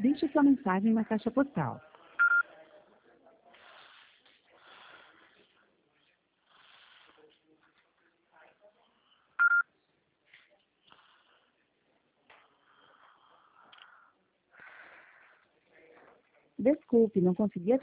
Deixe sua mensagem na caixa postal. Desculpe, não consegui